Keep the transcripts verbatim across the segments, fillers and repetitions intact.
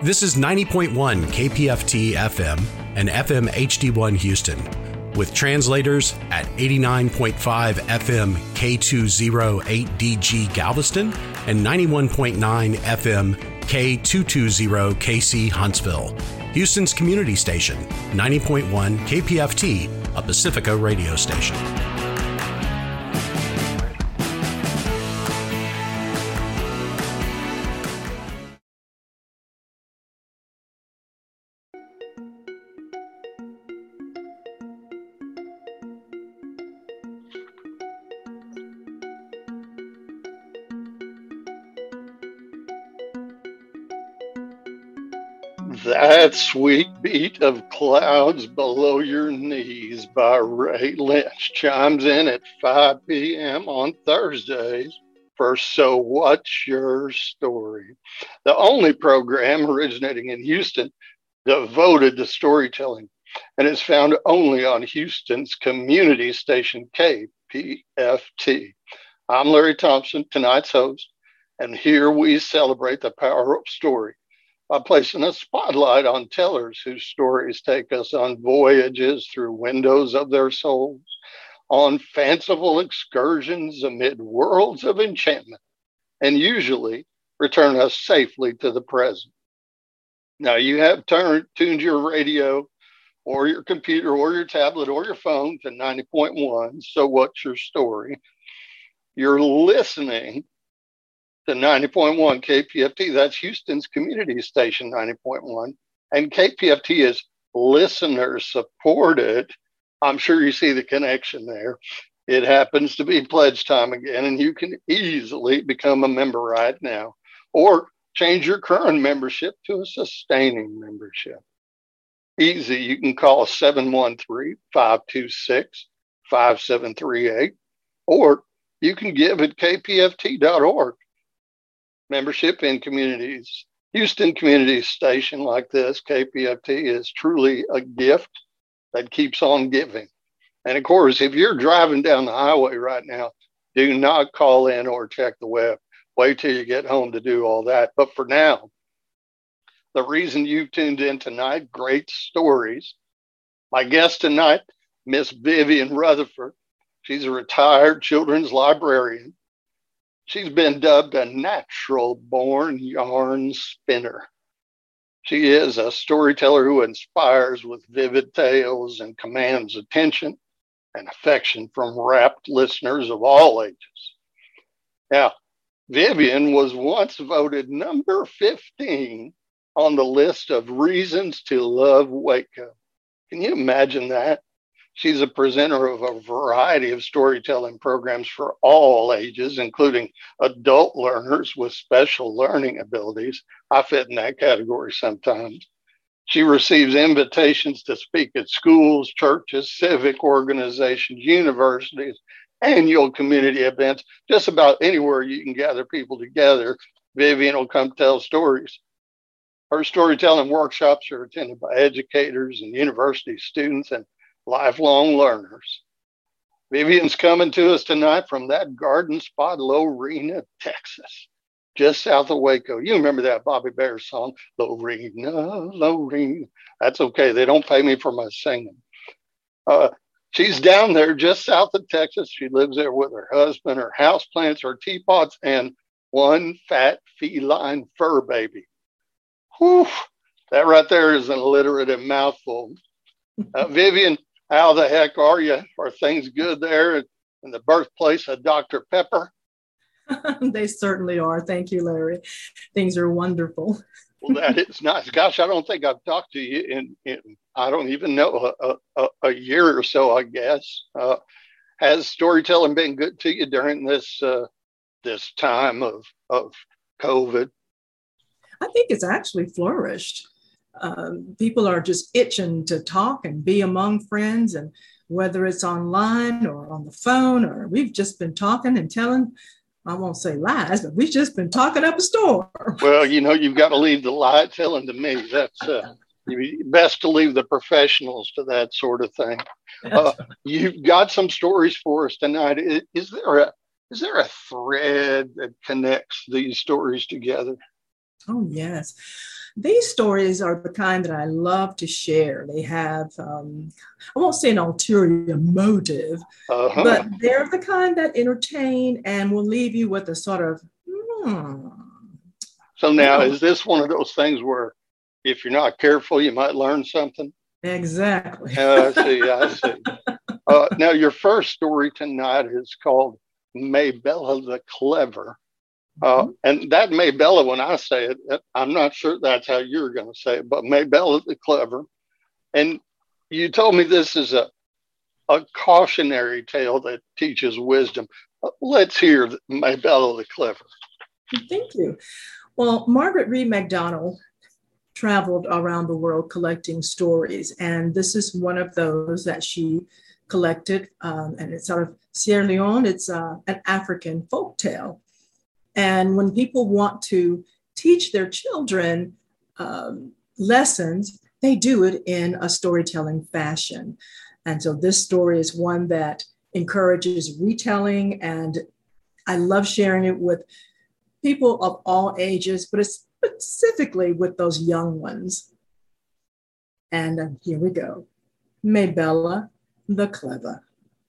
This is ninety point one K P F T F M and F M H D one Houston, with translators at eighty-nine point five F M K two oh eight D G Galveston and ninety-one point nine F M K two twenty K C Huntsville. Houston's community station, ninety point one K P F T, a Pacifica radio station. That sweet beat of Clouds Below Your Knees by Ray Lynch chimes in at five p.m. on Thursdays for So What's Your Story? The only program originating in Houston devoted to storytelling, and is found only on Houston's community station K P F T. I'm Larry Thompson, tonight's host, and here we celebrate the power of story by placing a spotlight on tellers whose stories take us on voyages through windows of their souls, on fanciful excursions amid worlds of enchantment, and usually return us safely to the present. Now, you have turned, tuned your radio or your computer or your tablet or your phone to ninety point one, So What's Your Story? You're listening to ninety point one K P F T. That's Houston's community station, ninety point one. And K P F T is listener supported. I'm sure you see the connection there. It happens to be pledge time again, and you can easily become a member right now or change your current membership to a sustaining membership. Easy. You can call seven one three, five two six, five seven three eight, or you can give at K P F T dot org. Membership in communities, Houston community station like this, K P F T, is truly a gift that keeps on giving. And of course, if you're driving down the highway right now, do not call in or check the web. Wait till you get home to do all that. But for now, the reason you've tuned in tonight, great stories. My guest tonight, Miss Vivian Rutherford. She's a retired children's librarian. She's been dubbed a natural-born yarn spinner. She is a storyteller who inspires with vivid tales and commands attention and affection from rapt listeners of all ages. Now, Vivian was once voted number fifteen on the list of reasons to love Waco. Can you imagine that? She's a presenter of a variety of storytelling programs for all ages, including adult learners with special learning abilities. I fit in that category sometimes. She receives invitations to speak at schools, churches, civic organizations, universities, annual community events, just about anywhere you can gather people together. Vivian will come tell stories. Her storytelling workshops are attended by educators and university students and lifelong learners. Vivian's coming to us tonight from that garden spot, Lorena, Texas, just south of Waco. You remember that Bobby Bear song, Lorena, Lorena. That's okay. They don't pay me for my singing. Uh, she's down there just south of Texas. She lives there with her husband, her houseplants, her teapots, and one fat feline fur baby. Whew, that right there is an alliterative mouthful. Uh, Vivian, how the heck are you? Are things good there in the birthplace of Doctor Pepper? They certainly are. Thank you, Larry. Things are wonderful. Well, that is nice. Gosh, I don't think I've talked to you in, in I don't even know, a, a, a year or so, I guess. Uh, has storytelling been good to you during this uh, this time of, of COVID? I think it's actually flourished. Um, people are just itching to talk and be among friends, and whether it's online or on the phone, or we've just been talking and telling, I won't say lies, but we've just been talking up a storm. Well, you know, you've got to leave the lie telling to me. That's uh, best to leave the professionals to that sort of thing. Uh, you've got some stories for us tonight. Is, is there a is there a thread that connects these stories together? Oh, yes. These stories are the kind that I love to share. They have, um, I won't say an ulterior motive, Uh-huh. but they're the kind that entertain and will leave you with a sort of, hmm. So now, Oh, is this one of those things where if you're not careful, you might learn something? exactly. Uh, I see, I see. Uh, now, your first story tonight is called Maybella the Clever. Uh, and that Maybella, when I say it, I'm not sure that's how you're going to say it, but Maybella the Clever. And you told me this is a, a cautionary tale that teaches wisdom. Uh, let's hear Maybella the Clever. Thank you. Well, Margaret Reed MacDonald traveled around the world collecting stories, and this is one of those that she collected. Um, and it's out of Sierra Leone. It's uh, an African folk tale. And when people want to teach their children um, lessons, they do it in a storytelling fashion. And so this story is one that encourages retelling, and I love sharing it with people of all ages, but it's specifically with those young ones. And uh, here we go. Maybella the Clever.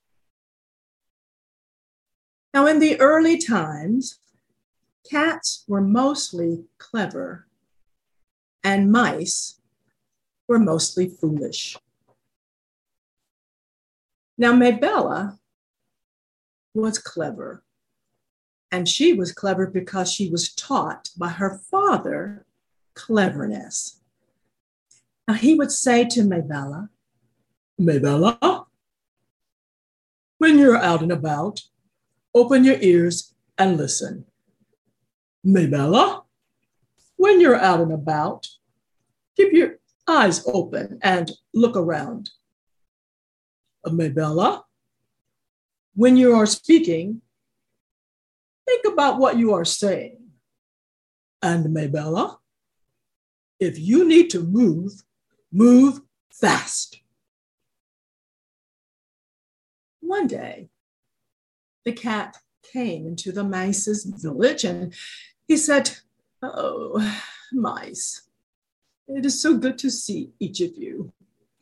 Now, in the early times, cats were mostly clever and mice were mostly foolish. Now, Maybella was clever, and she was clever because she was taught by her father cleverness. Now, he would say to Maybella, Maybella, when you're out and about, open your ears and listen. Maybella, when you're out and about, keep your eyes open and look around. Maybella, when you are speaking, think about what you are saying. And Maybella, if you need to move, move fast. One day, the cat came into the mice's village and he said, oh, mice, it is so good to see each of you.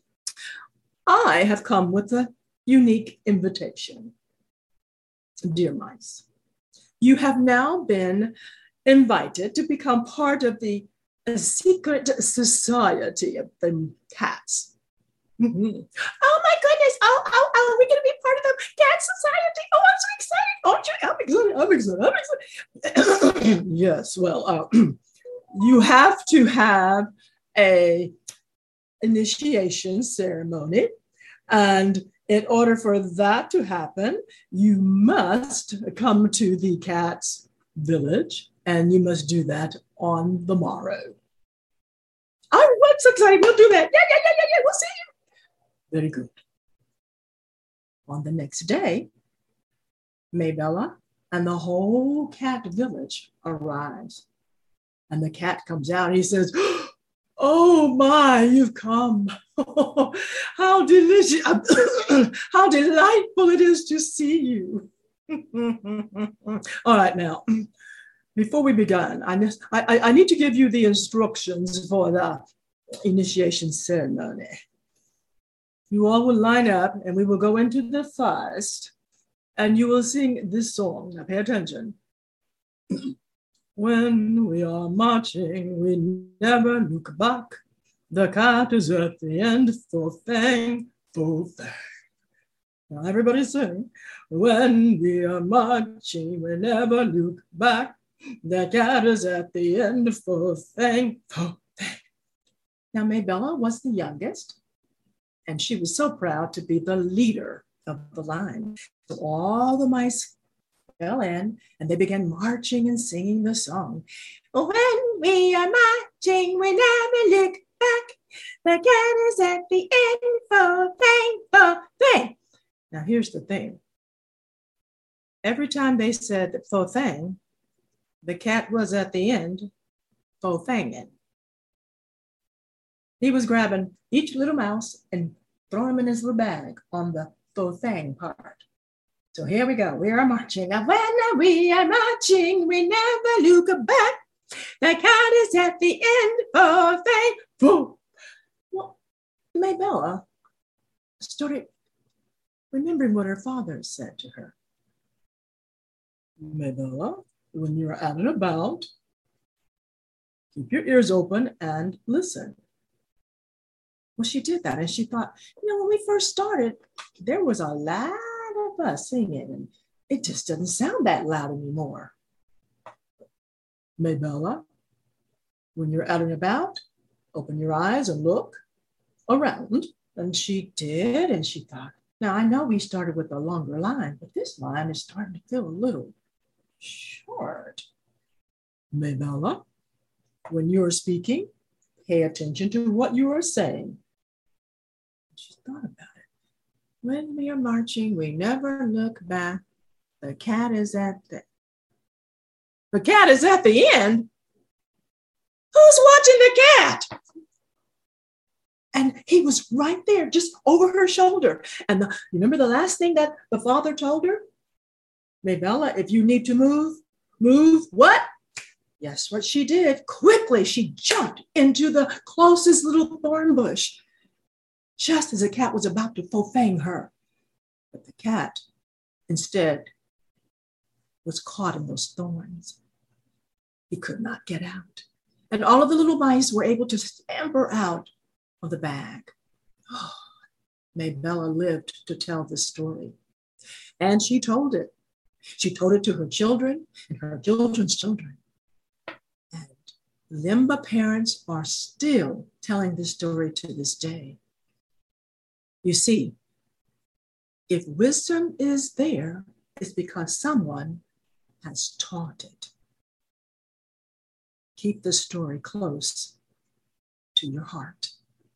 I have come with a unique invitation. Dear mice, you have now been invited to become part of the secret society of the cats. Mm-hmm. Oh my goodness, oh, oh, oh, are we going to be part of the cat society? Oh, I'm so excited. Aren't you? I'm excited, I'm excited, I'm excited. Yes, well, uh, you have to have a initiation ceremony. And in order for that to happen, you must come to the cat's village, and you must do that on the morrow. I'm so excited. We'll do that. Yeah, yeah, yeah, yeah, yeah. We'll see you. Very good. On the next day, Maybella and the whole cat village arrives. And the cat comes out and he says, oh my, you've come. How delicious, how delightful it is to see you. All right, now, before we begin, I, I, I need to give you the instructions for the initiation ceremony. You all will line up and we will go into the forest and you will sing this song. Now pay attention. When we are marching, we never look back. The cat is at the end, full thing, full thing. Now everybody sing. When we are marching, we never look back. The cat is at the end, full thing, full thing. Now Maybella was the youngest, and she was so proud to be the leader of the line. So all the mice fell in and they began marching and singing the song. When we are marching, we never look back. The cat is at the end, full thing, full thing. Now here's the thing. Every time they said full thing, the cat was at the end, full thinging. He was grabbing each little mouse and throwing them in his little bag on the full thing part. So here we go. We are marching. When we are marching, we never look back. The cat is at the end of a rope. Well, Maybella started remembering what her father said to her. Maybella, when you're out and about, keep your ears open and listen. Well, she did that, and she thought, you know, when we first started, there was a lot of us singing, and it just doesn't sound that loud anymore. Maybella, when you're out and about, open your eyes and look around. And she did, and she thought, now I know we started with a longer line, but this line is starting to feel a little short. Maybella, when you're speaking, pay attention to what you are saying. She thought about it. When we are marching, we never look back. The cat is at the The cat is at the end. Who's watching the cat? And he was right there, just over her shoulder. And the, you remember the last thing that the father told her? Maybella, if you need to move, move what? Yes, what she did. Quickly, she jumped into the closest little thorn bush, just as the cat was about to profane her. But the cat, instead, was caught in those thorns. He could not get out. And all of the little mice were able to scamper out of the bag. Oh, Maybella lived to tell this story. And she told it. She told it to her children and her children's children. And Limba parents are still telling this story to this day. You see, if wisdom is there, it's because someone has taught it. Keep the story close to your heart.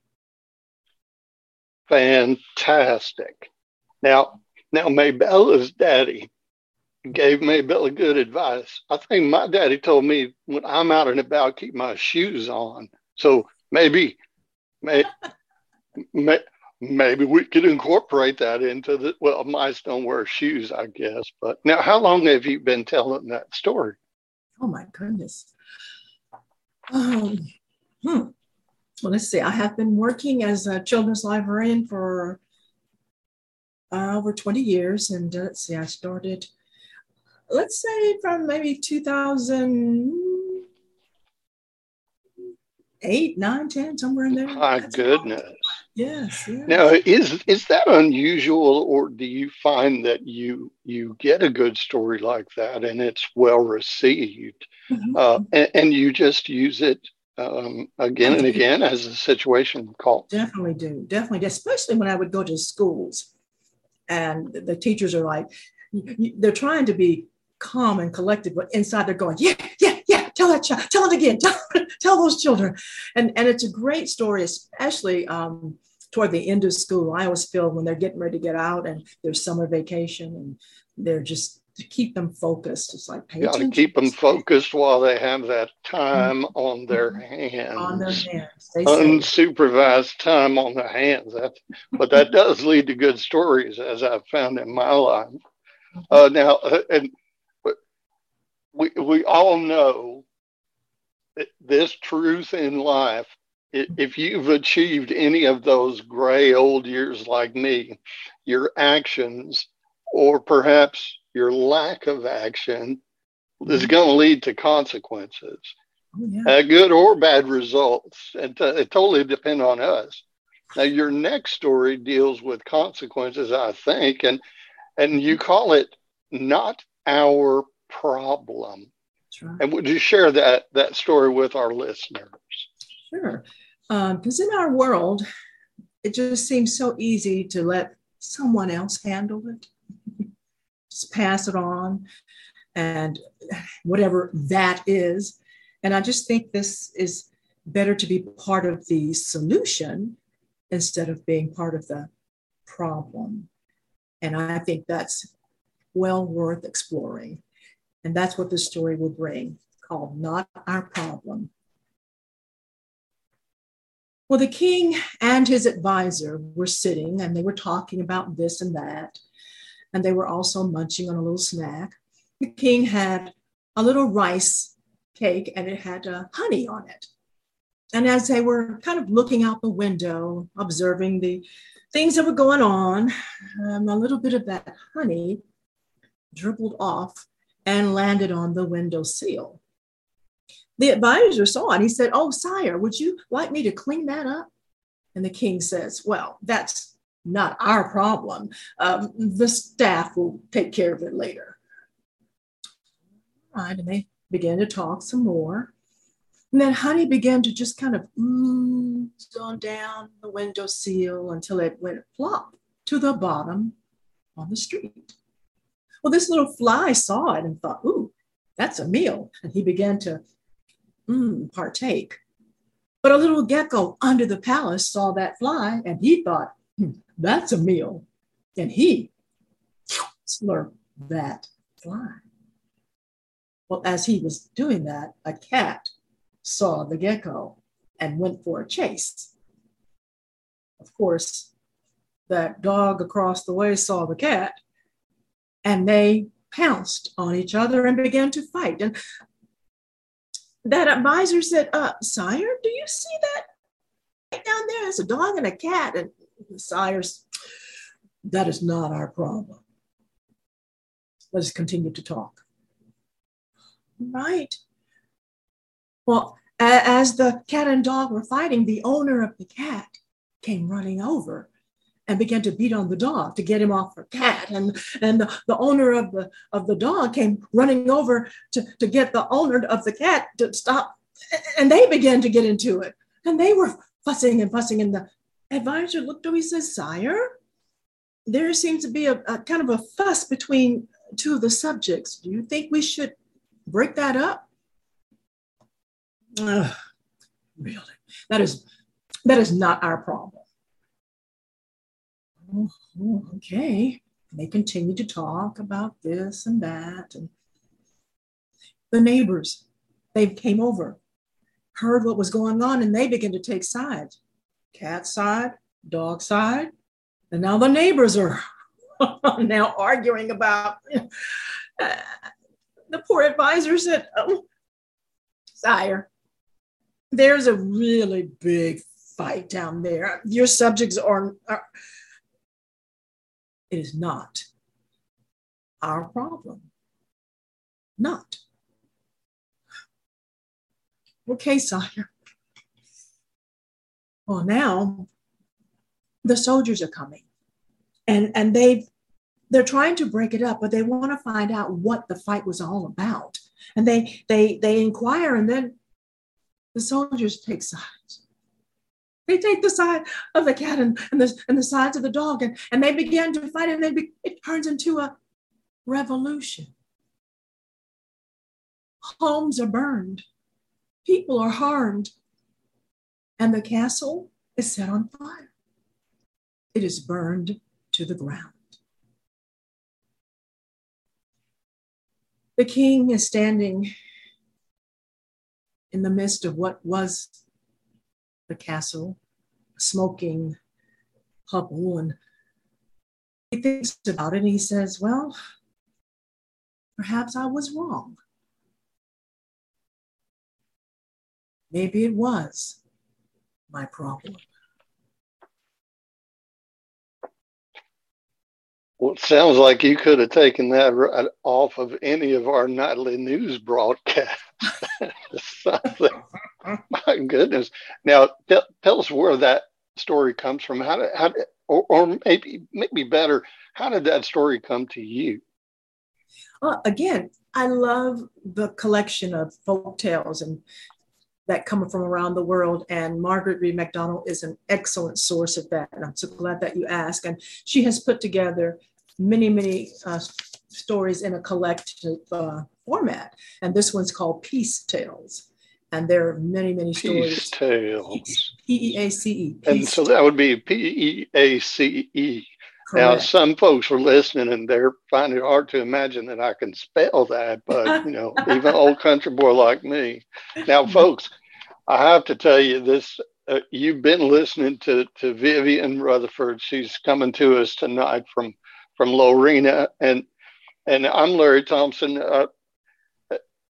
Fantastic. Now, now Maybella's daddy gave Maybella good advice. I think my daddy told me when I'm out and about, keep my shoes on. So maybe, may, may, maybe we could incorporate that into the, well, mice don't wear shoes, I guess. But now, how long have you been telling that story? Oh my goodness. Um, hmm. Well, let's see. I have been working as a children's librarian for uh, over twenty years. And uh, let's see, I started, let's say from maybe two thousand eight, nine, ten, somewhere in there. My That's goodness. Yes, yes. Now, is is that unusual, or do you find that you you get a good story like that and it's well received, mm-hmm. uh, and, and you just use it um, again and again as a situation calls? Definitely do, definitely do. Especially when I would go to schools, and the teachers are like, they're trying to be calm and collected, but inside they're going, yeah, yeah, yeah. Tell that child, tell it again, tell, tell those children. And, and it's a great story, especially um, toward the end of school. I always feel when they're getting ready to get out and there's summer vacation and they're just to keep them focused. It's like, pay you got to keep them focused while they have that time mm-hmm. on their hands. On their hands. They Unsupervised say. Time on their hands. That, but that does lead to good stories, as I've found in my life. Mm-hmm. Uh, now, uh, and we we all know that this truth in life. If you've achieved any of those gray old years like me, your actions, or perhaps your lack of action, mm-hmm. is going to lead to consequences, oh, yeah. uh, good or bad results. And t- it totally depends on us. Now, your next story deals with consequences, I think, and and you call it Not Our Problem. That's right. And would you share that that story with our listeners? Sure. Because um, in our world, it just seems so easy to let someone else handle it. Just pass it on and whatever that is. And I just think this is better to be part of the solution instead of being part of the problem. And I think that's well worth exploring. And that's what this story will bring, called Not Our Problem. Well, the king and his advisor were sitting and they were talking about this and that. And they were also munching on a little snack. The king had a little rice cake, and it had uh, honey on it. And as they were kind of looking out the window, observing the things that were going on, um, a little bit of that honey dribbled off and landed on the window sill. The advisor saw it. He said, "Oh, sire, would you like me to clean that up?" And the king says, "Well, that's not our problem. Um, the staff will take care of it later." All right, and they began to talk some more. And then honey began to just kind of ooze on down the window sill until it went plop to the bottom on the street. Well, this little fly saw it and thought, "Ooh, that's a meal." And he began to mm, partake. But a little gecko under the palace saw that fly and he thought, hmm, "That's a meal." And he slurped that fly. Well, as he was doing that, a cat saw the gecko and went for a chase. Of course, that dog across the way saw the cat and they pounced on each other and began to fight. And that advisor said, uh, "Sire, do you see that right down there? There's a dog and a cat." And the sire's, "That is not our problem. Let's continue to talk." Right. Well, a- as the cat and dog were fighting, the owner of the cat came running over and began to beat on the dog to get him off the cat. And, and the, the owner of the, of the dog came running over to, to get the owner of the cat to stop. And they began to get into it. And they were fussing and fussing. And the advisor looked over, he says, "Sire, there seems to be a, a kind of a fuss between two of the subjects. Do you think we should break that up?" Ugh, really, that is, that is not our problem. Oh, okay. They continued to talk about this and that. And the neighbors, they came over, heard what was going on, and they began to take sides. Cat side, dog side. And now the neighbors are now arguing about, uh, the poor advisor said, "Oh, sire, there's a really big fight down there. Your subjects are, are it is not our problem. Not." "Okay, sire." Well, now the soldiers are coming and, and they've, they're trying to break it up, but they want to find out what the fight was all about. And they, they, they inquire, and then the soldiers take sides. They take the side of the cat and, and, the, and the sides of the dog, and, and they begin to fight, and they be, it turns into a revolution. Homes are burned. People are harmed. And the castle is set on fire. It is burned to the ground. The king is standing in the midst of what was the castle, a smoking hovel, and he thinks about it and he says, "Well, perhaps I was wrong. Maybe it was my problem." Well, it sounds like you could have taken that right off of any of our nightly news broadcasts. Something. My goodness. Now, t- tell us where that story comes from. How did, how did, or, or maybe, maybe better, how did that story come to you? Well, again, I love the collection of folk tales and that come from around the world. And Margaret Reed MacDonald is an excellent source of that. And I'm so glad that you asked. And she has put together many, many uh, stories in a collective uh, format. And this one's called Peace Tales. And there are many, many stories. Peace Tales. P E A C E. And so that would be P E A C E. Correct. Now, some folks were listening and they're finding it hard to imagine that I can spell that, but, you know, even an old country boy like me. Now, folks, I have to tell you this. Uh, you've been listening to, to Vivian Rutherford. She's coming to us tonight from, from Lorena. And, and I'm Larry Thompson. Uh,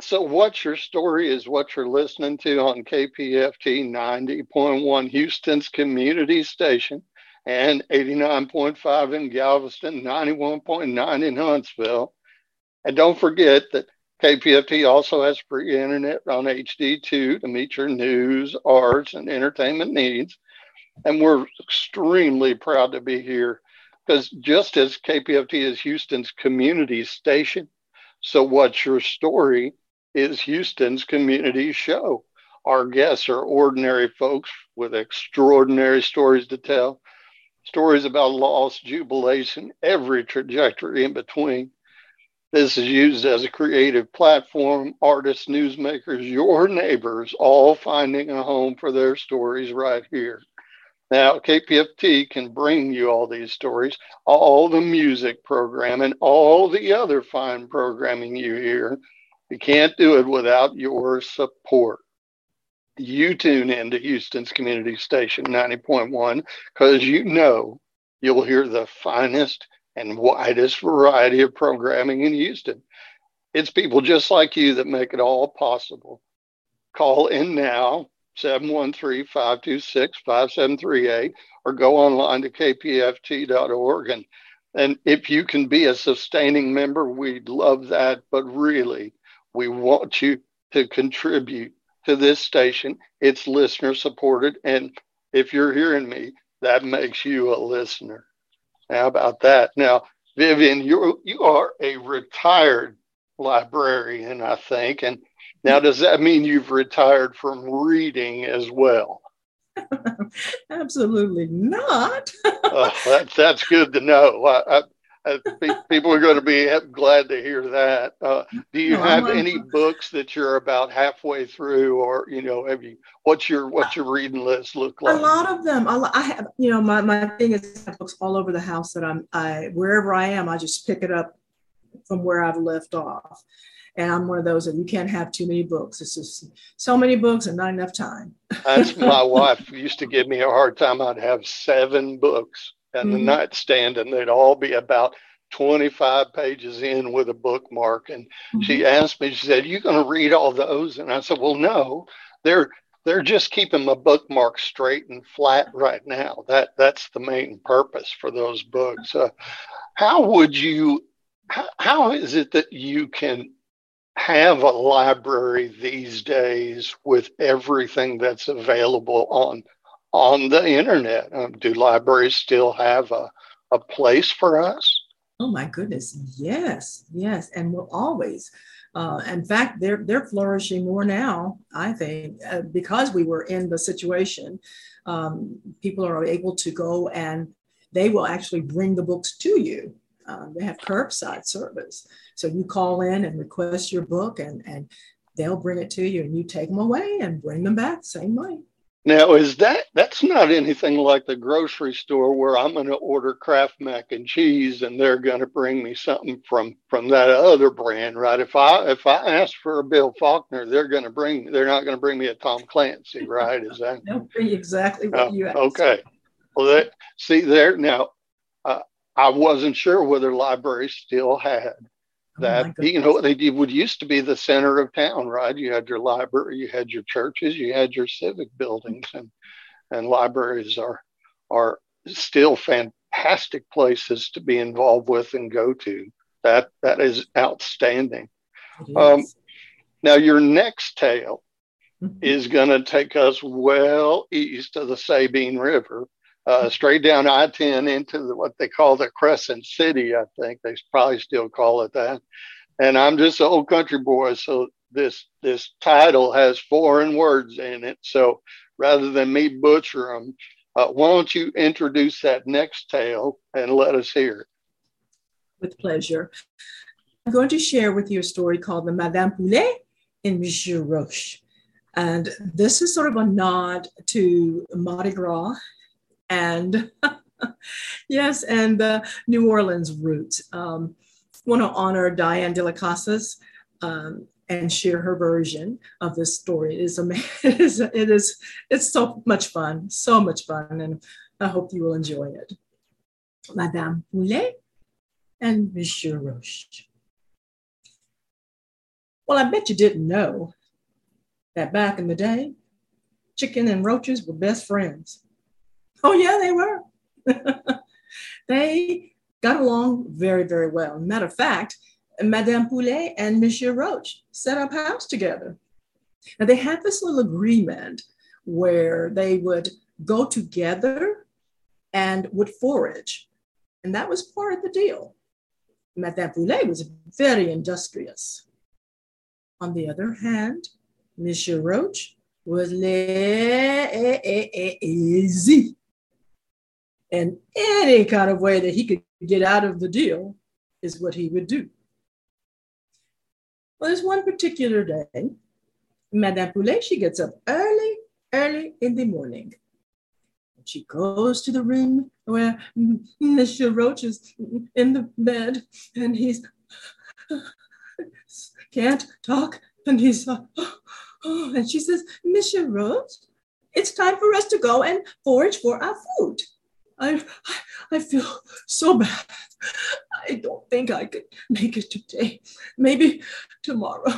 So What's Your Story is what you're listening to on K P F T ninety point one, Houston's community station, and eighty-nine point five in Galveston, ninety-one point nine in Huntsville. And don't forget that K P F T also has free internet on H D two to meet your news, arts, and entertainment needs. And we're extremely proud to be here because just as K P F T is Houston's community station, so What's Your Story is Houston's community show. Our guests are ordinary folks with extraordinary stories to tell, stories about loss, jubilation, every trajectory in between. This is used as a creative platform, artists, newsmakers, your neighbors, all finding a home for their stories right here. Now, K P F T can bring you all these stories, all the music program, and all the other fine programming you hear. You can't do it without your support. You tune into Houston's community station ninety point one because you know you'll hear the finest and widest variety of programming in Houston. It's people just like you that make it all possible. Call in now, seven one three, five two six, five seven three eight, or go online to k p f t dot org. And, and if you can be a sustaining member, we'd love that. But really, we want you to contribute to this station. It's listener supported. And if you're hearing me, that makes you a listener. How about that? Now, Vivian, you you are a retired librarian, I think. And now, does that mean you've retired from reading as well? Absolutely not. uh, that's, that's good to know. I, I, I, people are going to be glad to hear that. Uh, do you no, have I'm, any I'm, books that you're about halfway through, or you know, have you? What's your what's your reading list look like? A lot of them. I, I have, you know, my my thing is I have books all over the house that I'm. I wherever I am, I just pick it up from where I've left off. And I'm one of those that you can't have too many books. It's just so many books and not enough time. That's my wife used to give me a hard time. I'd have seven books on the mm-hmm. nightstand, and they'd all be about twenty-five pages in with a bookmark. And mm-hmm. she asked me, she said, "You going to read all those?" And I said, "Well, no, they're they're just keeping my bookmark straight and flat right now. That that's the main purpose for those books." Uh, how would you? How, how is it that you can have a library these days with everything that's available on on the internet? Um, do libraries still have a, a place for us? Oh my goodness, yes, yes, and will always. Uh, in fact, they're they're flourishing more now, I think, uh, because we were in the situation. Um, people are able to go and they will actually bring the books to you. Um, they have curbside service. So you call in and request your book and, and they'll bring it to you and you take them away and bring them back same way. Now, is that, that's not anything like the grocery store where I'm going to order Kraft mac and cheese and they're going to bring me something from, from that other brand, right? If I, if I ask for a Bill Faulkner, they're going to bring, they're not going to bring me a Tom Clancy, right? Is that? They'll bring exactly what uh, you asked. Okay. Well, that, see there now, uh, I wasn't sure whether libraries still had that. Oh you know, they would used to be the center of town, right? You had your library, you had your churches, you had your civic buildings, and and libraries are are still fantastic places to be involved with and go to. That that is outstanding. Is. Um, now, your next tale mm-hmm. is going to take us well east of the Sabine River. Uh, straight down I ten into the, what they call the Crescent City, I think. They probably still call it that. And I'm just an old country boy, so this this title has foreign words in it. So rather than me butcher them, uh, why don't you introduce that next tale and let us hear it? With pleasure. I'm going to share with you a story called The Madame Poulet and Monsieur Roche. And this is sort of a nod to Mardi Gras. And yes, and the New Orleans roots. Um, want to honor Diane de la Casas um, and share her version of this story. It is, it is, it is, it's so much fun, so much fun, and I hope you will enjoy it. Madame Poulet and Monsieur Roche. Well, I bet you didn't know that back in the day, chicken and roaches were best friends. Oh, yeah, they were. They got along very, very well. Matter of fact, Madame Poulet and Monsieur Roach set up house together. Now, they had this little agreement where they would go together and would forage. And that was part of the deal. Madame Poulet was very industrious. On the other hand, Monsieur Roach was lazy. And any kind of way that he could get out of the deal is what he would do. Well, there's one particular day, Madame Poulet, she gets up early, early in the morning. She goes to the room where Monsieur Roach is in the bed, and he's can't talk, and he's uh, oh, and she says, Monsieur Roach, it's time for us to go and forage for our food. I, I feel so bad. I don't think I could make it today. Maybe tomorrow.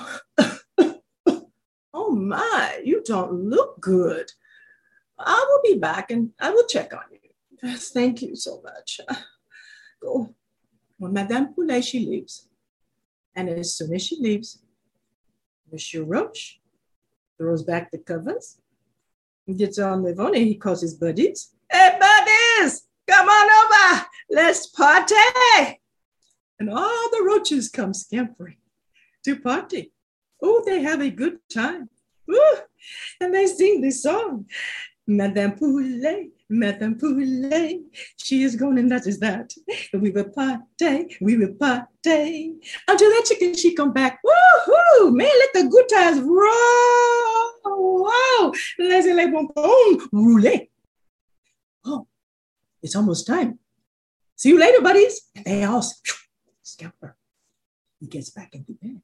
Oh my, you don't look good. I will be back and I will check on you. Yes, thank you so much. Go. Well, Madame Poulet, she leaves. And as soon as she leaves, Monsieur Roach throws back the covers, gets on the phone, and he calls his buddies. Hey, buddies, come on over. Let's party. And all the roaches come scampering to party. Oh, they have a good time. Ooh, and they sing this song. Madame Poulet, Madame Poulet, she is going and that is that. We will party, we will party. Until that chicken, she come back. Woo-hoo, man, let the good times roll. Wow, laissez les bonbons rouler. Oh, it's almost time. See you later, buddies. And they all scamper. He gets back into bed.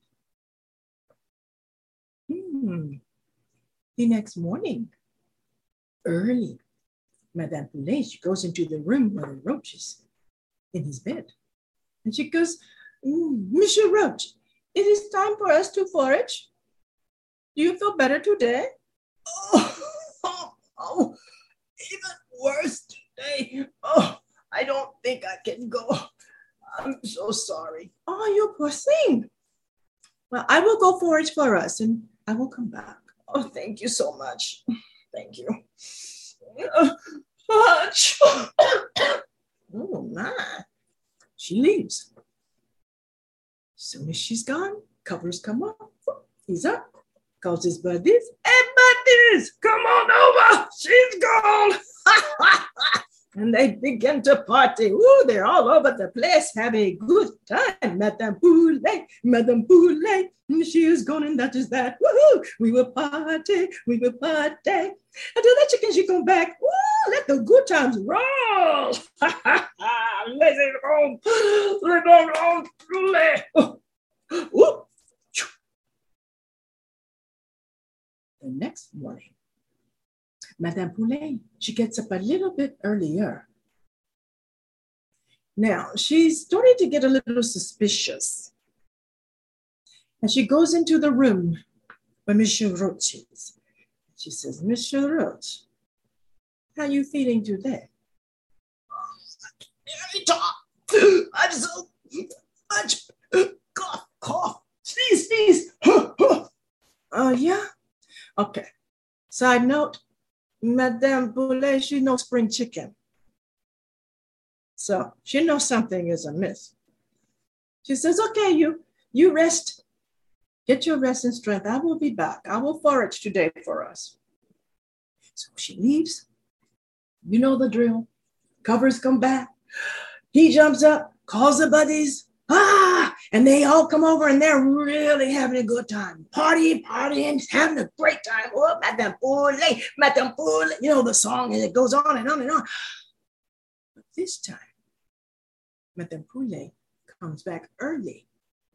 Hmm. The next morning, early, Madame Poulet, she goes into the room where the Roach is in his bed. And she goes, mm, Monsieur Roach, it is time for us to forage. Do you feel better today? Oh, oh, oh, even worse today. Oh, I don't think I can go. I'm so sorry. Oh, you poor thing. Well, I will go forage for us and I will come back. Oh, thank you so much. Thank you. Oh, my. She leaves. As soon as she's gone, covers come up. He's up. Calls his buddies. Hey, buddies, come on over. She's gone. And they begin to party. Ooh, they're all over the place, have a good time. Madame Poulet, Madame Poulet, she is gone and that is that. Woohoo! We will party, we will party. Until that chicken, she come back. Woo! Let the good times roll. Let's go. Let's go. Poulet. Woo! The next morning, Madame Poulet, she gets up a little bit earlier. Now, she's starting to get a little suspicious. And she goes into the room where Monsieur Roach is. She says, Monsieur Roach, how are you feeling today? Oh, I can't talk. I'm so much cough, cough, sneeze, sneeze. Oh, uh, yeah? Okay. Side note, Madame Poulet, she knows spring chicken. So she knows something is amiss. She says, okay, you, you rest. Get your rest and strength. I will be back. I will forage today for us. So she leaves. You know the drill. Covers come back. He jumps up, calls the buddies. Ah, and they all come over and they're really having a good time. Party, partying, having a great time. Oh, Madame Poulet, Madame Poulet. You know the song, and it goes on and on and on. But this time, Madame Poulet comes back early.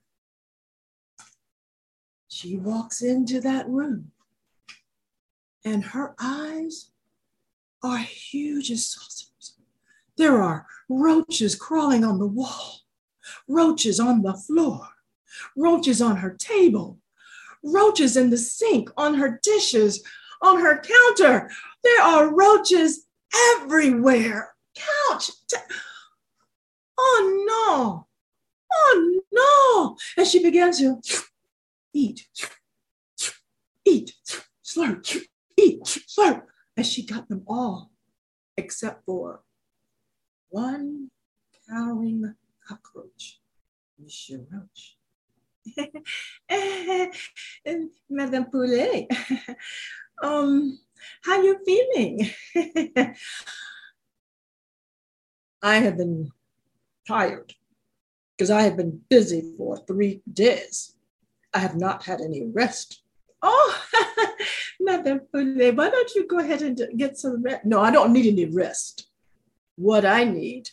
She walks into that room, and her eyes are huge as saucers. There are roaches crawling on the wall. Roaches on the floor, roaches on her table, roaches in the sink, on her dishes, on her counter. There are roaches everywhere. Couch. T- oh no. Oh no. And she began to eat, eat, slurp, eat, slurp. And she got them all except for one cowering cockroach, Monsieur Roach. Madame Poulet, um, how you feeling? I have been tired because I have been busy for three days. I have not had any rest. Oh, Madame Poulet, why don't you go ahead and get some rest? No, I don't need any rest. What I need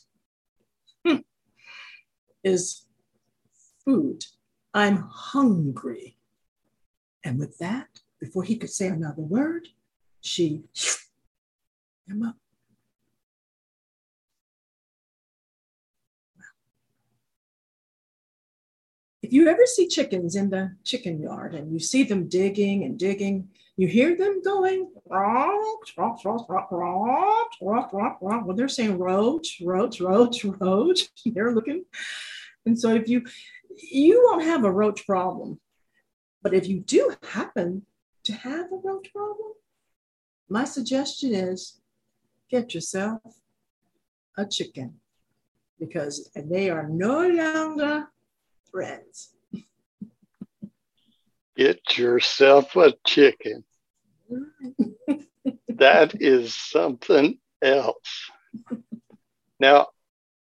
is food. I'm hungry. And with that, before he could say another word, she him up. If you ever see chickens in the chicken yard and you see them digging and digging, you hear them going, well, they're saying roach, roach, roach, roach. They're looking. And so if you, you won't have a roach problem. But if you do happen to have a roach problem, my suggestion is get yourself a chicken because they are no longer friends. Get yourself a chicken. That is something else. Now,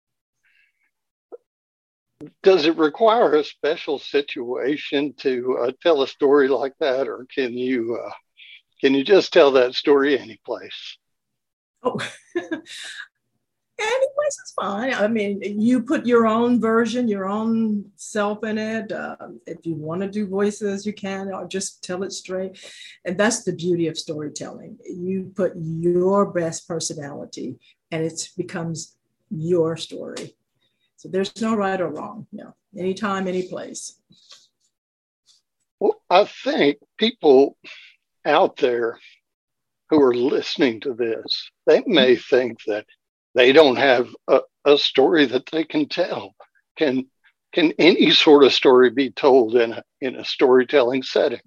does it require a special situation to uh, tell a story like that, or can you uh, can you just tell that story any place? Oh, any place is fine. I mean, you put your own version, your own self in it. Uh, if you want to do voices, you can, or just tell it straight. And that's the beauty of storytelling. You put your best personality, and it becomes your story. So there's no right or wrong. No, anytime, any place. Well, I think people out there who are listening to this, they may think that they don't have a, a story that they can tell. Can can any sort of story be told in a, in a storytelling setting?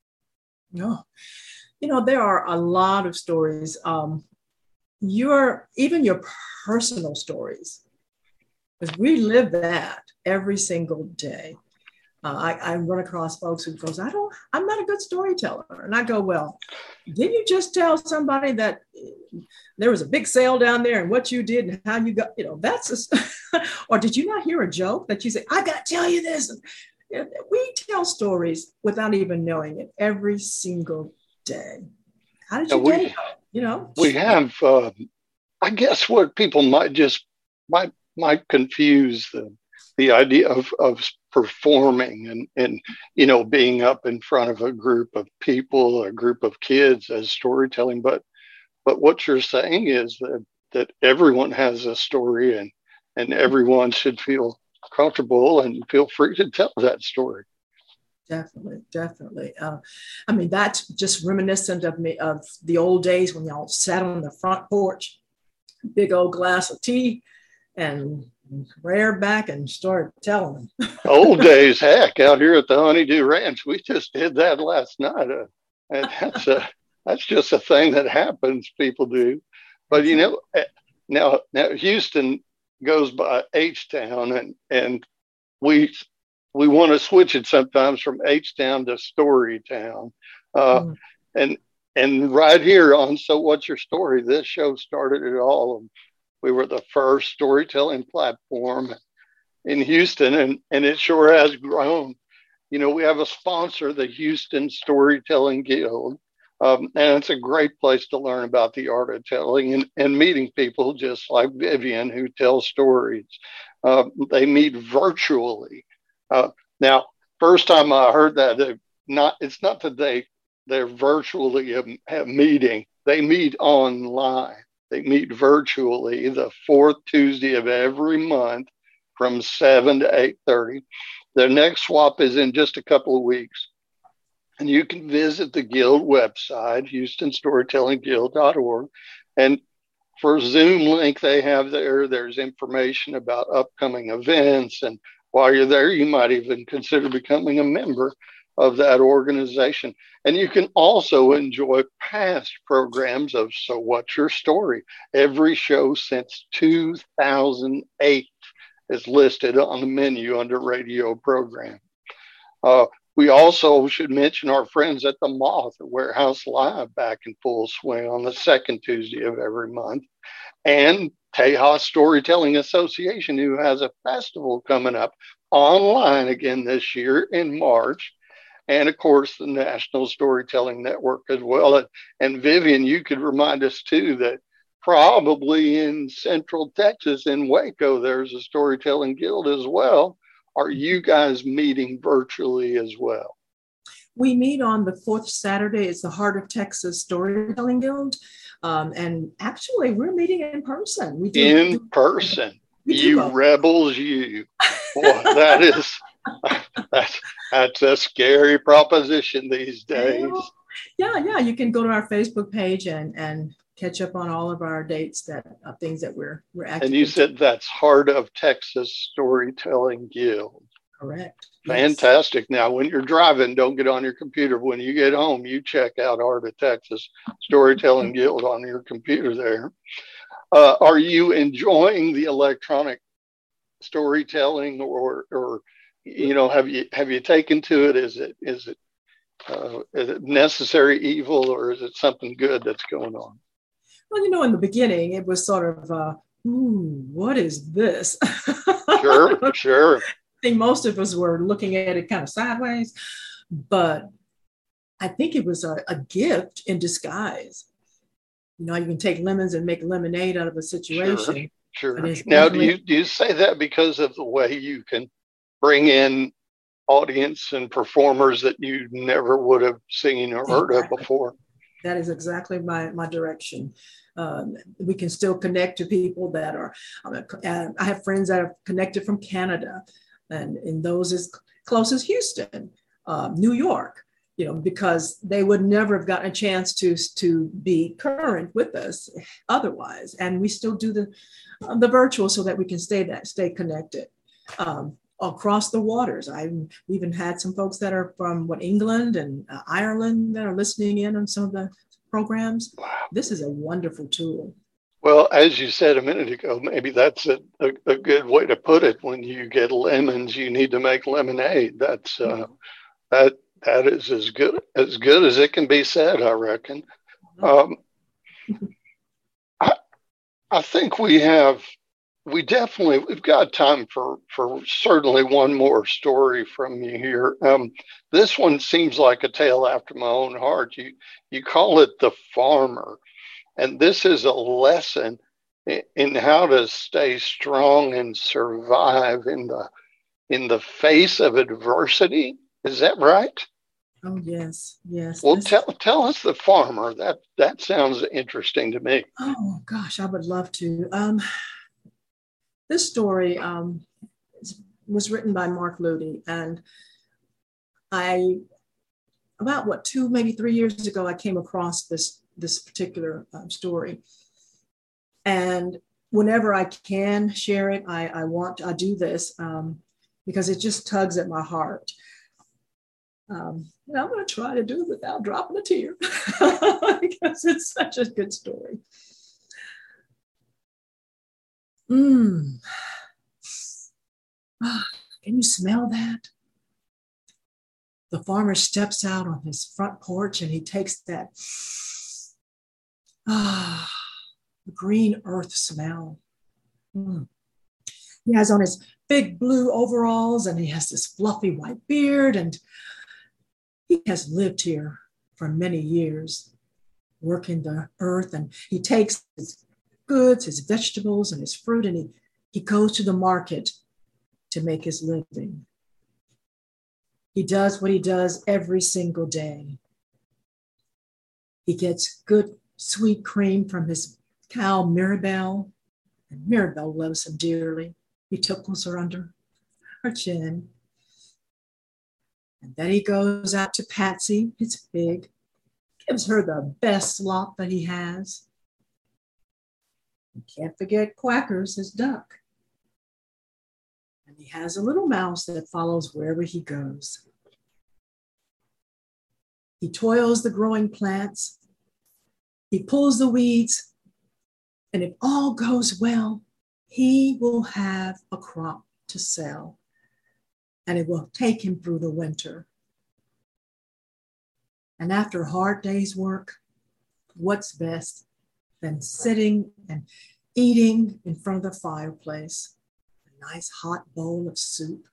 No. You know, there are a lot of stories. Um, your even your personal stories. Because we live that every single day. Uh, I, I run across folks who goes, I don't, I'm not a good storyteller. And I go, well, didn't you just tell somebody that there was a big sale down there and what you did and how you got, you know, that's, a, or did you not hear a joke that you say, I got to tell you this. And we tell stories without even knowing it every single day. How did you we, day go? You know? We have, uh, I guess what people might just, might, might confuse the the idea of, of performing and, and, you know, being up in front of a group of people, a group of kids as storytelling. But but what you're saying is that, that everyone has a story and, and everyone should feel comfortable and feel free to tell that story. Definitely, definitely. Uh, I mean, that's just reminiscent of me of the old days when y'all sat on the front porch, big old glass of tea, and reared back and started telling them. Old days, heck, out here at the Honeydew Ranch, we just did that last night. Uh, and that's a, that's just a thing that happens. People do, but you know, now now Houston goes by H-Town, and and we we want to switch it sometimes from H-Town to Storytown, uh, mm. and and right here on So What's Your Story? This show started it all. We were the first storytelling platform in Houston, and, and it sure has grown. You know, we have a sponsor, the Houston Storytelling Guild, um, and it's a great place to learn about the art of telling and, and meeting people just like Vivian who tells stories. Uh, they meet virtually. Uh, now, first time I heard that, not it's not that they, they're virtually a, a meeting. They meet online. They meet virtually the fourth Tuesday of every month from seven to eight thirty. The next swap is in just a couple of weeks. And you can visit the Guild website, houston storytelling guild dot org. And for Zoom link they have there, there's information about upcoming events. And while you're there, you might even consider becoming a member of that organization. And you can also enjoy past programs of So What's Your Story? Every show since two thousand eight is listed on the menu under radio program. Uh, we also should mention our friends at the Moth at Warehouse Live, back in full swing on the second Tuesday of every month. And Tejas Storytelling Association, who has a festival coming up online again this year in March. And of course, the National Storytelling Network as well. And, and Vivian, you could remind us too that probably in Central Texas, in Waco, there's a storytelling guild as well. Are you guys meeting virtually as well? We meet on the fourth Saturday. It's the Heart of Texas Storytelling Guild. Um, and actually, we're meeting in person. We do, in do, person. We you do rebels, you. Boy, that is, that's, that's a scary proposition these days. Yeah, yeah. You can go to our Facebook page and, and catch up on all of our dates, that uh, things that we're we're active. And you said that's Heart of Texas Storytelling Guild. Correct. Fantastic. Yes. Now, when you're driving, don't get on your computer. When you get home, you check out Heart of Texas Storytelling Guild on your computer there. Uh, are you enjoying the electronic storytelling, or, or you know, have you have you taken to it? Is it is it uh, is it necessary evil, or is it something good that's going on? Well, you know, in the beginning, it was sort of, uh, ooh, what is this? Sure, sure. I think most of us were looking at it kind of sideways, but I think it was a, a gift in disguise. You know, you can take lemons and make lemonade out of a situation. Sure, sure. Now, do you, do you say that because of the way you can bring in audience and performers that you never would have seen or heard exactly. of before? That is exactly my, my direction. Um, we can still connect to people that are, uh, I have friends that are connected from Canada, and in those as close as Houston, uh, New York, you know, because they would never have gotten a chance to, to be current with us otherwise. And we still do the, uh, the virtual so that we can stay that stay connected um, across the waters. I've even had some folks that are from what England and uh, Ireland that are listening in on some of the programs. Wow. This is a wonderful tool. Well, as you said a minute ago, maybe that's a, a, a good way to put it. When you get lemons, you need to make lemonade. That's uh, mm-hmm. that that is as good as good as it can be said, I reckon. Um, I I think we have we definitely we've got time for for certainly one more story from you here. Um, this one seems like a tale after my own heart. You you call it The Farmer. And this is a lesson in how to stay strong and survive in the in the face of adversity. Is that right? Oh, yes, yes. Well, this... tell tell us The Farmer. That that sounds interesting to me. Oh gosh, I would love to. Um, this story um, was written by Mark Ludy, and I about what two maybe three years ago I came across this. this particular um, story. And whenever I can share it, I, I want, I do this um, because it just tugs at my heart. Um, and I'm going to try to do it without dropping a tear because it's such a good story. Mm. Ah, can you smell that? The farmer steps out on his front porch and he takes that Ah, the green earth smell. Mm. He has on his big blue overalls and he has this fluffy white beard, and he has lived here for many years, working the earth, and he takes his goods, his vegetables and his fruit, and he, he goes to the market to make his living. He does what he does every single day. He gets good sweet cream from his cow, Mirabelle, and Mirabelle loves him dearly. He tickles her under her chin. And then he goes out to Patsy, his pig, gives her the best slop that he has. You can't forget Quackers, his duck. And he has a little mouse that follows wherever he goes. He toils the growing plants. He pulls the weeds. And if all goes well, he will have a crop to sell. And it will take him through the winter. And after a hard day's work, what's best than sitting and eating in front of the fireplace, a nice hot bowl of soup.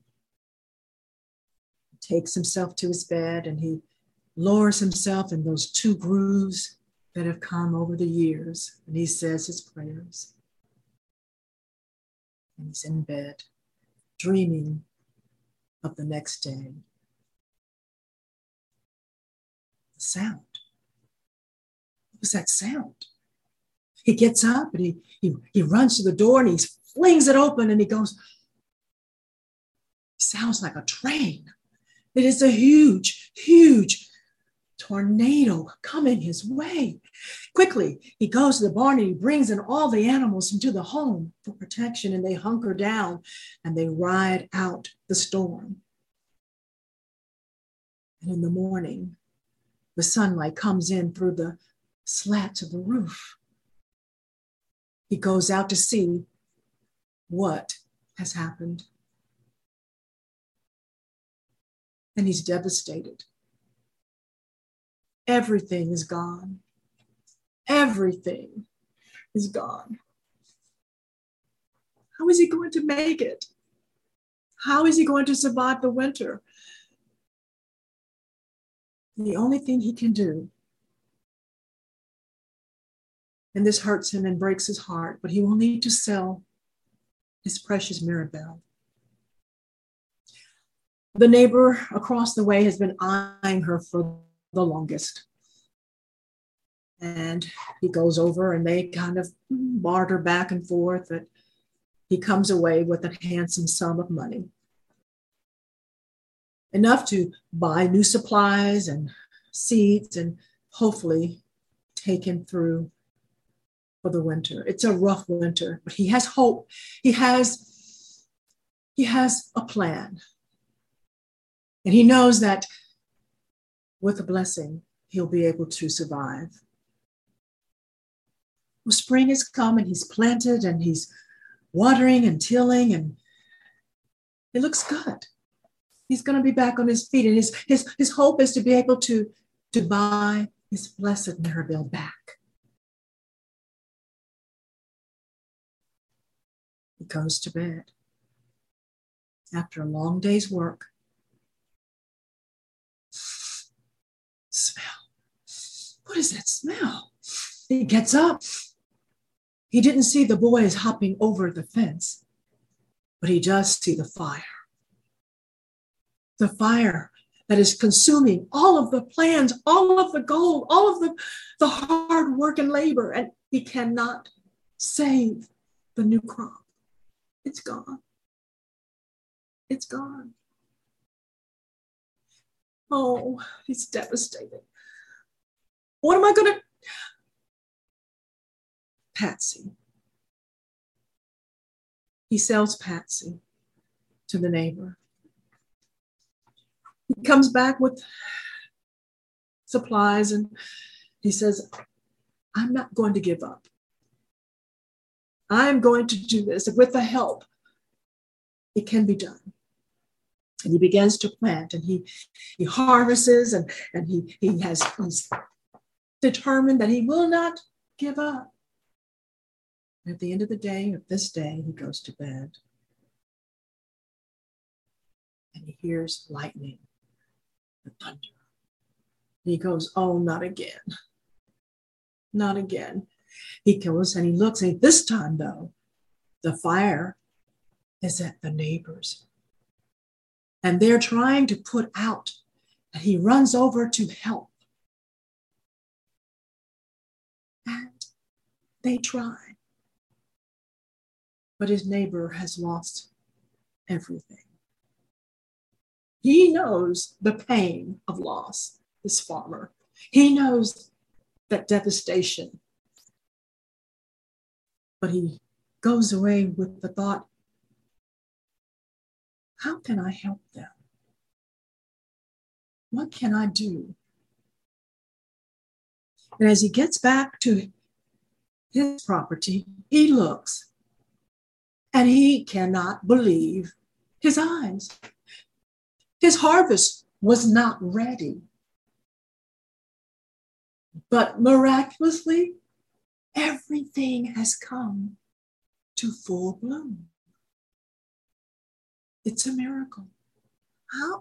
He takes himself to his bed and he lowers himself in those two grooves that have come over the years, and he says his prayers. And he's in bed, dreaming of the next day. The sound. What was that sound? He gets up and he, he, he runs to the door and he flings it open and he goes, it sounds like a train. It is a huge, huge tornado coming his way. Quickly, he goes to the barn and he brings in all the animals into the home for protection, and they hunker down and they ride out the storm. And in the morning, the sunlight comes in through the slats of the roof. He goes out to see what has happened. And he's devastated. Everything is gone. Everything is gone. How is he going to make it? How is he going to survive the winter? The only thing he can do, and this hurts him and breaks his heart, but he will need to sell his precious Mirabelle. The neighbor across the way has been eyeing her for the longest. And he goes over and they kind of barter back and forth, that he comes away with a handsome sum of money. Enough to buy new supplies and seeds and hopefully take him through for the winter. It's a rough winter, but he has hope. He has, he has a plan. And he knows that with a blessing, he'll be able to survive. Well, spring has come and he's planted and he's watering and tilling and it looks good. He's going to be back on his feet, and his, his, his hope is to be able to, to buy his blessed Mirabelle back. He goes to bed after a long day's work. Smell. What is that smell? He gets up. He didn't see the boys hopping over the fence, but he does see the fire. The fire that is consuming all of the plans, all of the gold, all of the, the hard work and labor, and he cannot save the new crop. It's gone. It's gone. Oh, he's devastated. What am I going to... Patsy. He sells Patsy to the neighbor. He comes back with supplies and he says, I'm not going to give up. I'm going to do this with the help. It can be done. And he begins to plant and he, he harvests and, and he, he has he's determined that he will not give up. And at the end of the day, of this day, he goes to bed. And he hears lightning, the thunder. And he goes, oh, not again. Not again. He goes and he looks, and this time, though, the fire is at the neighbors. And they're trying to put out, and he runs over to help. And they try. But his neighbor has lost everything. He knows the pain of loss, this farmer. He knows that devastation. But he goes away with the thought, how can I help them? What can I do? And as he gets back to his property, he looks and he cannot believe his eyes. His harvest was not ready. But miraculously, everything has come to full bloom. It's a miracle. How?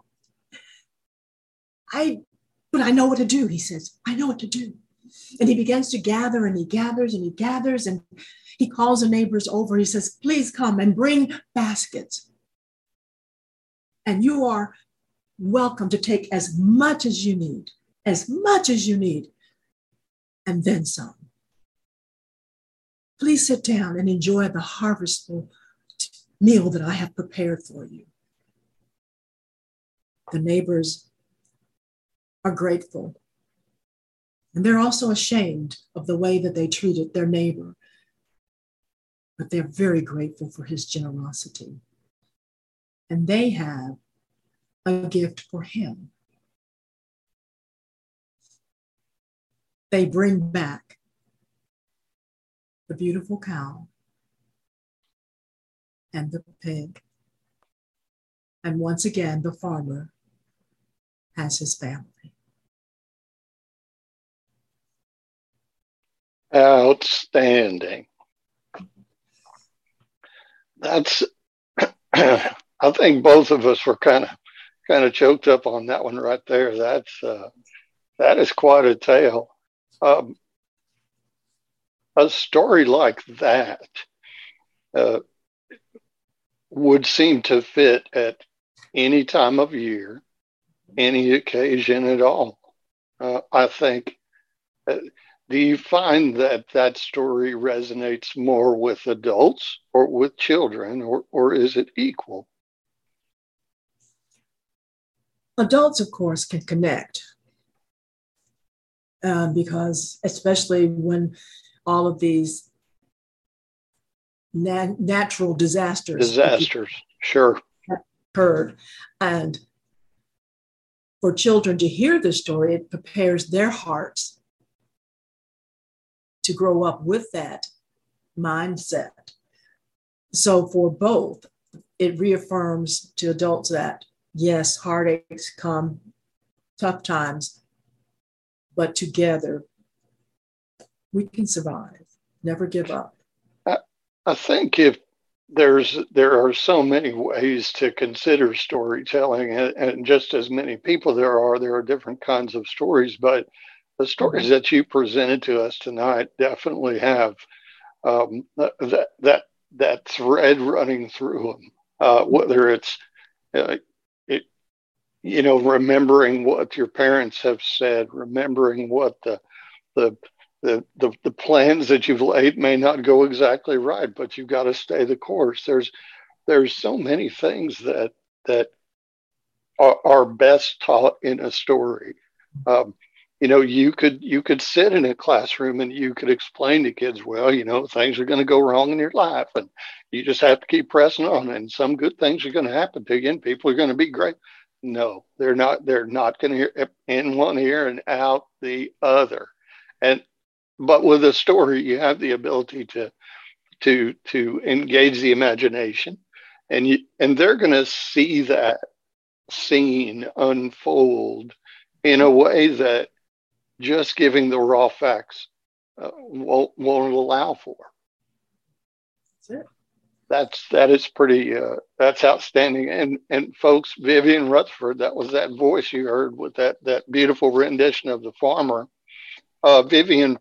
I, but I know what to do, he says. I know what to do. And he begins to gather and he gathers and he gathers and he calls the neighbors over. He says, please come and bring baskets. And you are welcome to take as much as you need, as much as you need, and then some. Please sit down and enjoy the harvestful meal that I have prepared for you. The neighbors are grateful. And they're also ashamed of the way that they treated their neighbor. But they're very grateful for his generosity. And they have a gift for him. They bring back the beautiful cow and the pig. And once again, the farmer has his family. Outstanding. That's, I think both of us were kind of kind of choked up on that one right there. That's uh, that is quite a tale. Um, a story like that uh, would seem to fit at any time of year, any occasion at all. Uh, I think. Uh, Do you find that that story resonates more with adults or with children, or, or is it equal? Adults, of course, can connect um, because especially when all of these nat- natural disasters Disasters, sure. occurred. And for children to hear this story, it prepares their hearts to grow up with that mindset. So for both, it reaffirms to adults that, yes, heartaches come, tough times, but together we can survive, never give up. I, I think if there's there are so many ways to consider storytelling, and, and just as many people there are, there are different kinds of stories, but the stories that you presented to us tonight definitely have um, that that that thread running through them. Uh, whether it's uh, it, you know, remembering what your parents have said, remembering what the the the the, the plans that you've laid may not go exactly right, but you've got to stay the course. There's there's so many things that that are, are best taught in a story. Um, You know, you could you could sit in a classroom and you could explain to kids, well, you know, things are going to go wrong in your life and you just have to keep pressing on and some good things are going to happen to you and people are going to be great. No, they're not. They're not going to hear in one ear and out the other. And but with a story, you have the ability to to to engage the imagination, and you and they're going to see that scene unfold in a way that just giving the raw facts uh, won't, won't allow for. That's it. That's that is pretty. Uh, that's outstanding. And and folks, Vivian Rutherford, that was that voice you heard with that that beautiful rendition of the farmer. Uh, Vivian,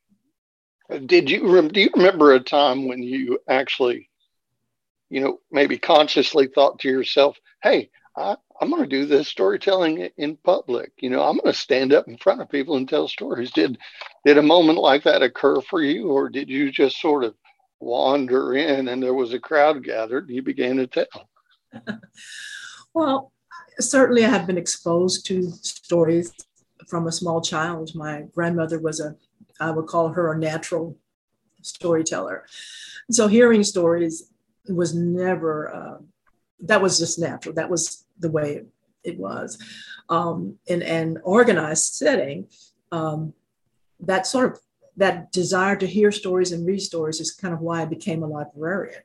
did you rem- do you remember a time when you actually, you know, maybe consciously thought to yourself, "Hey, I, I'm going to do this storytelling in public. You know, I'm going to stand up in front of people and tell stories." Did did a moment like that occur for you, or did you just sort of wander in and there was a crowd gathered and you began to tell? Well, certainly I have been exposed to stories from a small child. My grandmother was a, I would call her a natural storyteller. So hearing stories was never, uh, that was just natural. That was the way it, it was. Um, in an organized setting, um, that sort of, that desire to hear stories and read stories is kind of why I became a librarian.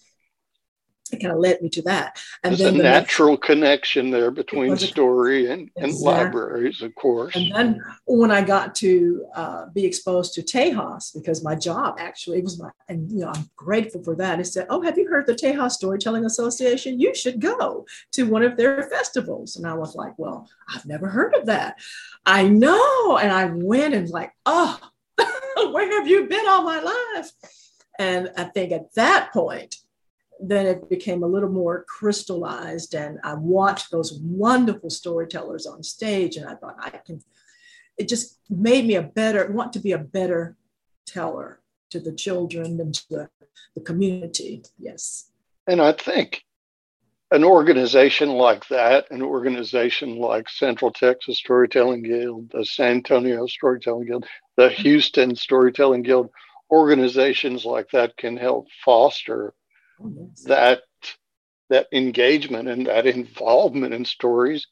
It kind of led me to that. And There's then a the natural next, connection there between a, story and, exactly. and libraries, of course. And then when I got to uh, be exposed to Tejas, because my job actually, it was my, and you know, I'm grateful for that. It said, oh, have you heard the Tejas Storytelling Association? You should go to one of their festivals. And I was like, well, I've never heard of that. I know. And I went and like, oh, where have you been all my life? And I think at that point, then it became a little more crystallized, and I watched those wonderful storytellers on stage, and I thought I can, it just made me a better, want to be a better teller to the children and to the, the community. Yes. And I think an organization like that, an organization like Central Texas Storytelling Guild, the San Antonio Storytelling Guild, the Houston Storytelling Guild, organizations like that can help foster Oh, yes. that that engagement and that involvement in stories.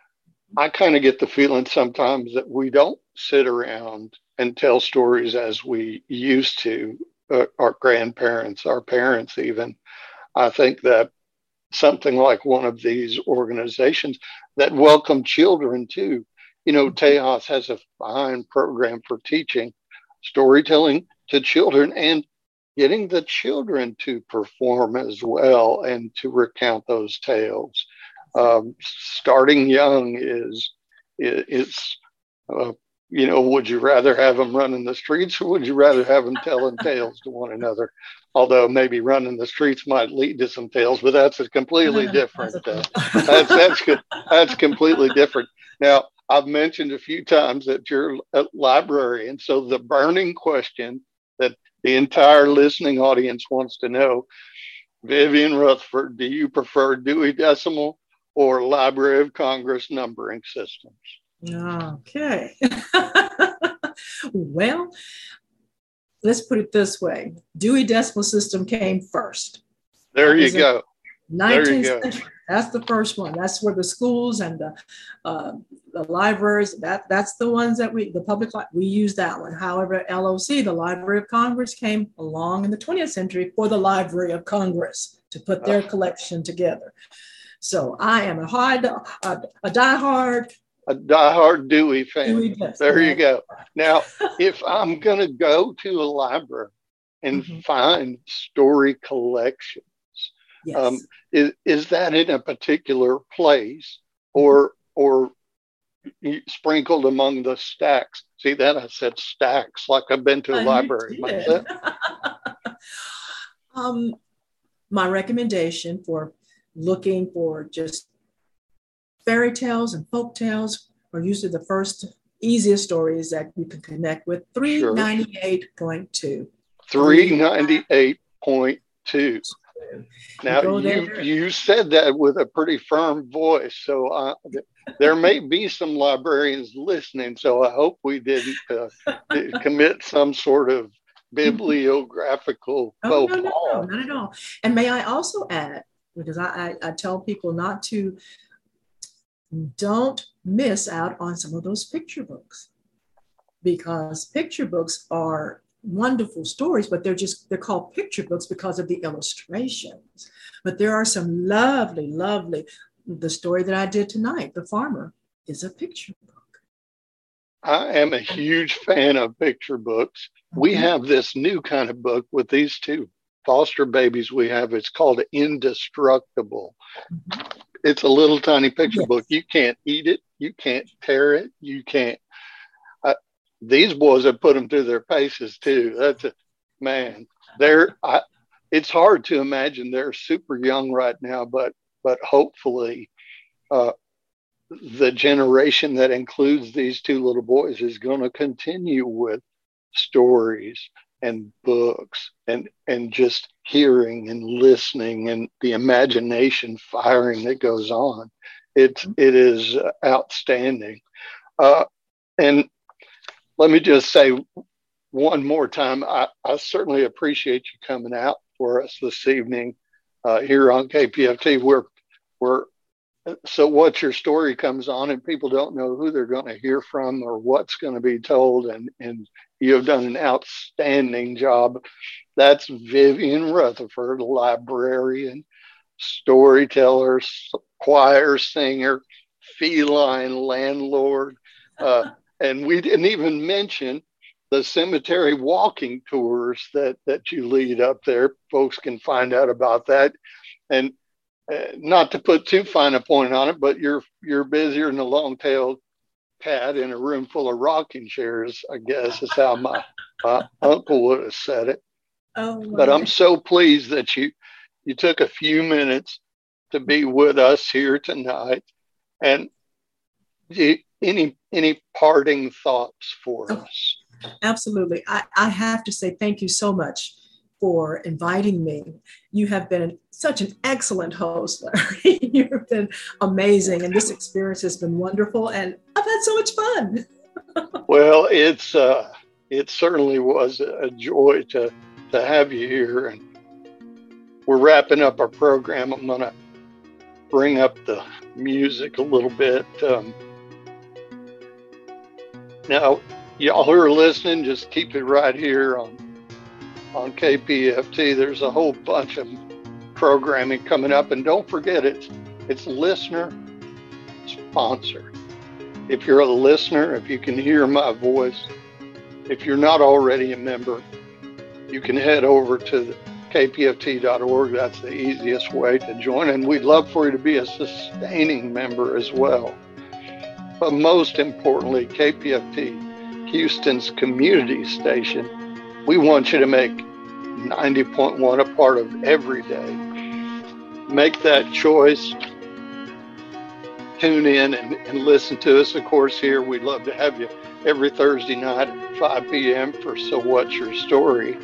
I kind of get the feeling sometimes that we don't sit around and tell stories as we used to, uh, our grandparents, our parents even. I think that something like one of these organizations that welcome children too. You know, Tejas has a fine program for teaching storytelling to children and getting the children to perform as well and to recount those tales. Um, starting young is, is uh, you know, would you rather have them running the streets or would you rather have them telling tales to one another? Although maybe running the streets might lead to some tales, but that's a completely different. Uh, that's that's that's completely different. Now, I've mentioned a few times that you're a librarian, so the burning question that the entire listening audience wants to know, Vivian Rutherford, do you prefer Dewey Decimal or Library of Congress numbering systems? Okay. Well, let's put it this way. Dewey Decimal System came first. There you go. nineteenth century. That's the first one. That's where the schools and the, uh, the libraries, that, that's the ones that we, the public, we use that one. However, L O C, the Library of Congress, came along in the twentieth century for the Library of Congress to put their collection together. So I am a hard, a, a diehard. A diehard Dewey fan. Dewey there you go. Now, if I'm going to go to a library and mm-hmm. find story collections, yes. um, is, is that in a particular place or or sprinkled among the stacks? See that? I said stacks, like I've been to a I library. um, my recommendation for looking for just fairy tales and folk tales are usually the first easiest stories that you can connect with. three ninety-eight point two. three ninety-eight point two. Now, you you said that with a pretty firm voice, so uh, there may be some librarians listening, so I hope we didn't uh, commit some sort of bibliographical oh, faux no, no, pas. no, not at all. And may I also add, because I, I, I tell people not to, don't miss out on some of those picture books, because picture books are wonderful stories, but they're just, they're called picture books because of the illustrations. But there are some lovely, lovely, the story that I did tonight, The Farmer, is a picture book. I am a huge fan of picture books. Mm-hmm. We have this new kind of book with these two foster babies we have. It's called Indestructible. Mm-hmm. It's a little tiny picture yes. book. You can't eat it. You can't tear it. You can't. Uh, these boys have put them through their paces too. That's a man. They're. I, it's hard to imagine they're super young right now, but but hopefully, uh, the generation that includes these two little boys is going to continue with stories and books and and just hearing and listening and the imagination firing that goes on. It's it is outstanding. Uh, and let me just say one more time, I, I certainly appreciate you coming out for us this evening uh, here on K P F T. We're we're so What's Your Story comes on, and people don't know who they're going to hear from or what's going to be told, and and you have done an outstanding job. That's Vivian Rutherford, librarian, storyteller, choir singer, feline landlord. Uh, and we didn't even mention the cemetery walking tours that, that you lead up there. Folks can find out about that. And uh, not to put too fine a point on it, but you're you're busier than a long-tailed cat in a room full of rocking chairs, I guess is how my, my uncle would have said it. Oh, wow. But I'm so pleased that you you took a few minutes to be with us here tonight. And you, any any parting thoughts for oh, us? Absolutely. I, I have to say thank you so much for inviting me. You have been such an excellent host, Larry. You've been amazing. And this experience has been wonderful. And I've had so much fun. Well, it's uh, it certainly was a joy to, to have you here. And we're wrapping up our program. I'm going to bring up the music a little bit. Um, now, y'all who are listening, just keep it right here on on K P F T. There's a whole bunch of programming coming up, and don't forget it's it's listener sponsored. If you're a listener, if you can hear my voice, if you're not already a member, you can head over to K P F T dot org. That's the easiest way to join, and we'd love for you to be a sustaining member as well. But most importantly, K P F T, Houston's community station, we want you to make ninety point one a part of every day. Make that choice. Tune in and, and listen to us. Of course, here we'd love to have you every Thursday night at five p.m. for So What's Your Story.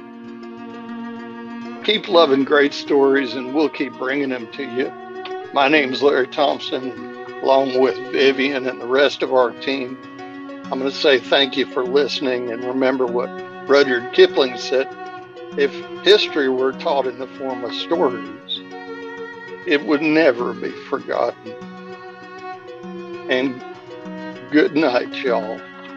Keep loving great stories, and we'll keep bringing them to you. My name's Larry Thompson, along with Vivian and the rest of our team. I'm going to say thank you for listening, and remember what Rudyard Kipling said: if history were taught in the form of stories, it would never be forgotten. And good night, y'all.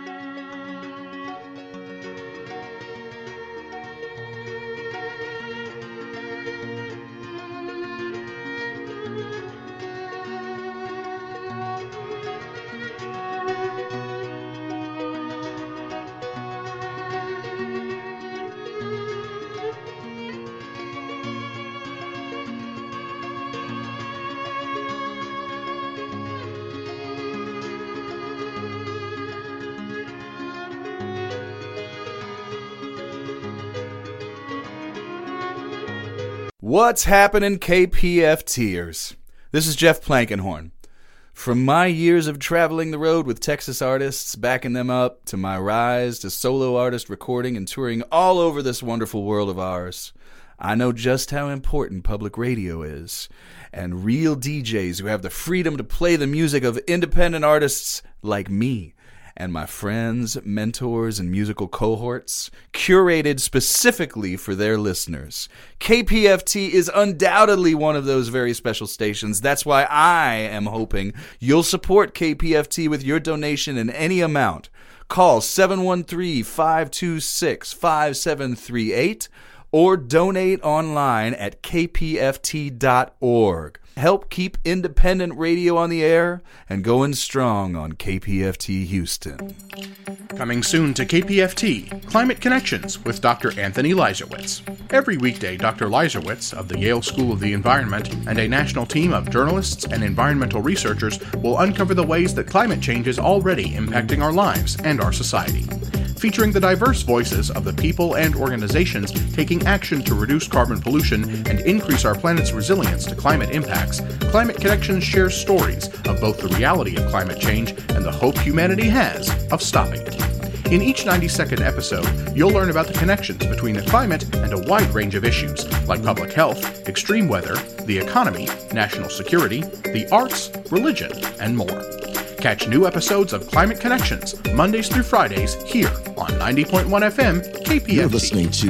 What's happening, K P F Ters? This is Jeff Plankenhorn. From my years of traveling the road with Texas artists, backing them up, to my rise to solo artist recording and touring all over this wonderful world of ours, I know just how important public radio is, and real D Js who have the freedom to play the music of independent artists like me and my friends, mentors, and musical cohorts, curated specifically for their listeners. K P F T is undoubtedly one of those very special stations. That's why I am hoping you'll support K P F T with your donation in any amount. Call seven one three, five two six, five seven three eight or donate online at K P F T dot org. Help keep independent radio on the air and going strong on K P F T Houston. Coming soon to K P F T, Climate Connections with Doctor Anthony Leiserowitz. Every weekday, Doctor Leiserowitz of the Yale School of the Environment and a national team of journalists and environmental researchers will uncover the ways that climate change is already impacting our lives and our society. Featuring the diverse voices of the people and organizations taking action to reduce carbon pollution and increase our planet's resilience to climate impacts, Climate Connections shares stories of both the reality of climate change and the hope humanity has of stopping it. In each ninety-second episode, you'll learn about the connections between the climate and a wide range of issues like public health, extreme weather, the economy, national security, the arts, religion, and more. Catch new episodes of Climate Connections Mondays through Fridays here on ninety point one F M K P F T. You're listening to